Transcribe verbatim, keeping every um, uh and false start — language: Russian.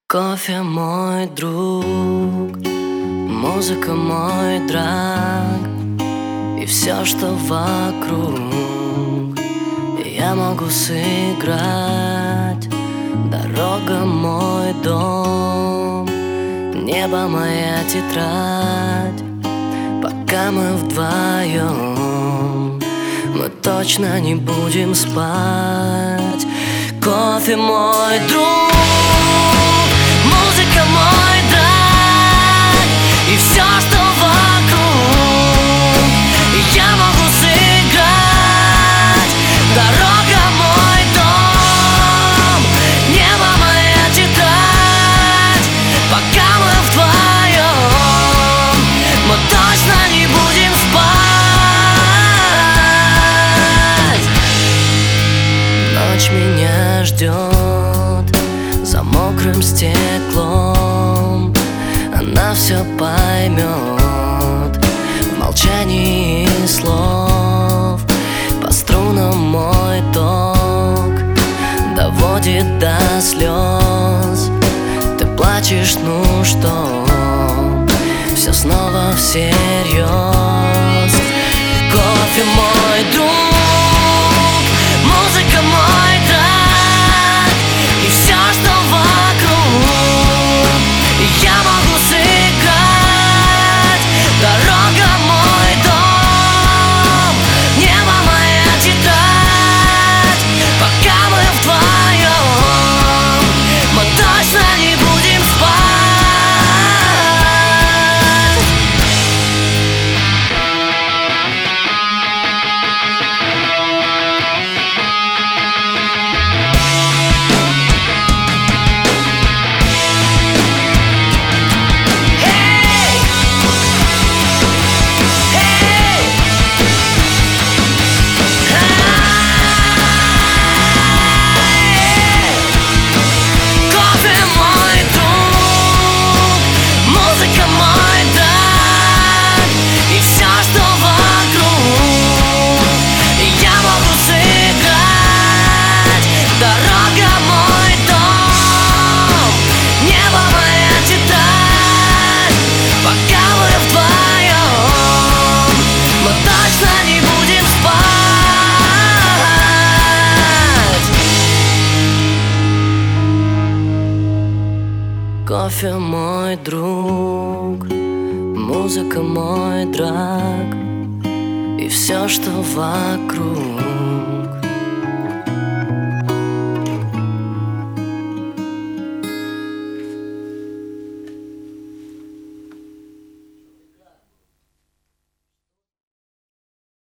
Кофе мой друг, музыка мой драг, и все, что вокруг, я могу сыграть. Дорога мой дом, небо моя тетрадь. Пока мы вдвоем, мы точно не будем спать. Кофе мой друг, музыка мой драг, и все, что вокруг, я могу сыграть. Дорога мой дом, небо моя тетрадь. Пока мы вдвоем, мы точно не будем спать. Ночь меня ждет за мокрым стеклом. Она все поймет в молчании слов. По струнам мой ток доводит до слез. Ты плачешь, ну что, все снова всерьез. Кофе мой друг, музыка мой драг, и все, что вокруг, я могу сыграть. Дорога мой дом, небо моя тетрадь. Пока мы вдвоем, мы точно не будем спать. Кофе мой друг, музыка мой драг, и все, что вокруг.